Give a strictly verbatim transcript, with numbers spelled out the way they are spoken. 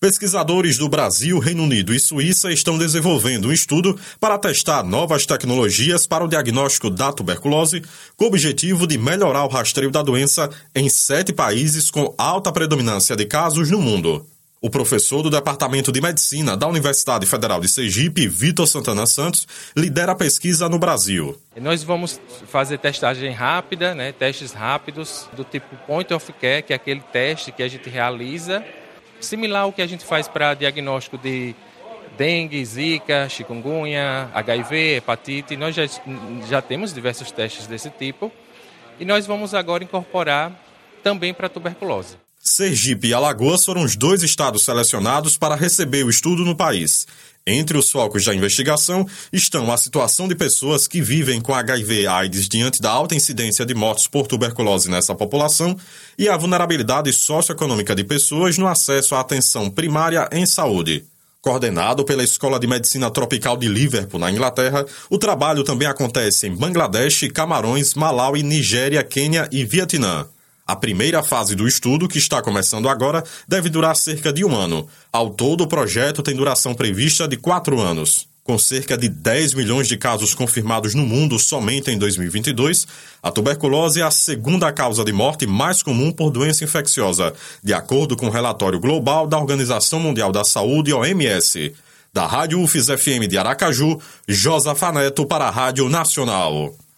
Pesquisadores do Brasil, Reino Unido e Suíça estão desenvolvendo um estudo para testar novas tecnologias para o diagnóstico da tuberculose, com o objetivo de melhorar o rastreio da doença em sete países com alta predominância de casos no mundo. O professor do Departamento de Medicina da Universidade Federal de Sergipe, Vitor Santana Santos, lidera a pesquisa no Brasil. Nós vamos fazer testagem rápida, né, testes rápidos do tipo point of care, que é aquele teste que a gente realiza, similar ao que a gente faz para diagnóstico de dengue, zika, chikungunya, H I V, hepatite. Nós já, já temos diversos testes desse tipo e nós vamos agora incorporar também para a tuberculose. Sergipe e Alagoas foram os dois estados selecionados para receber o estudo no país. Entre os focos da investigação estão a situação de pessoas que vivem com H I V AIDS diante da alta incidência de mortes por tuberculose nessa população e a vulnerabilidade socioeconômica de pessoas no acesso à atenção primária em saúde. Coordenado pela Escola de Medicina Tropical de Liverpool, na Inglaterra, o trabalho também acontece em Bangladesh, Camarões, Malawi, Nigéria, Quênia e Vietnã. A primeira fase do estudo, que está começando agora, deve durar cerca de um ano. Ao todo, o projeto tem duração prevista de quatro anos. Com cerca de dez milhões de casos confirmados no mundo somente em dois mil e vinte e dois, a tuberculose é a segunda causa de morte mais comum por doença infecciosa, de acordo com o relatório global da Organização Mundial da Saúde, O M S. Da Rádio U F S F M de Aracaju, Josafa Neto para a Rádio Nacional.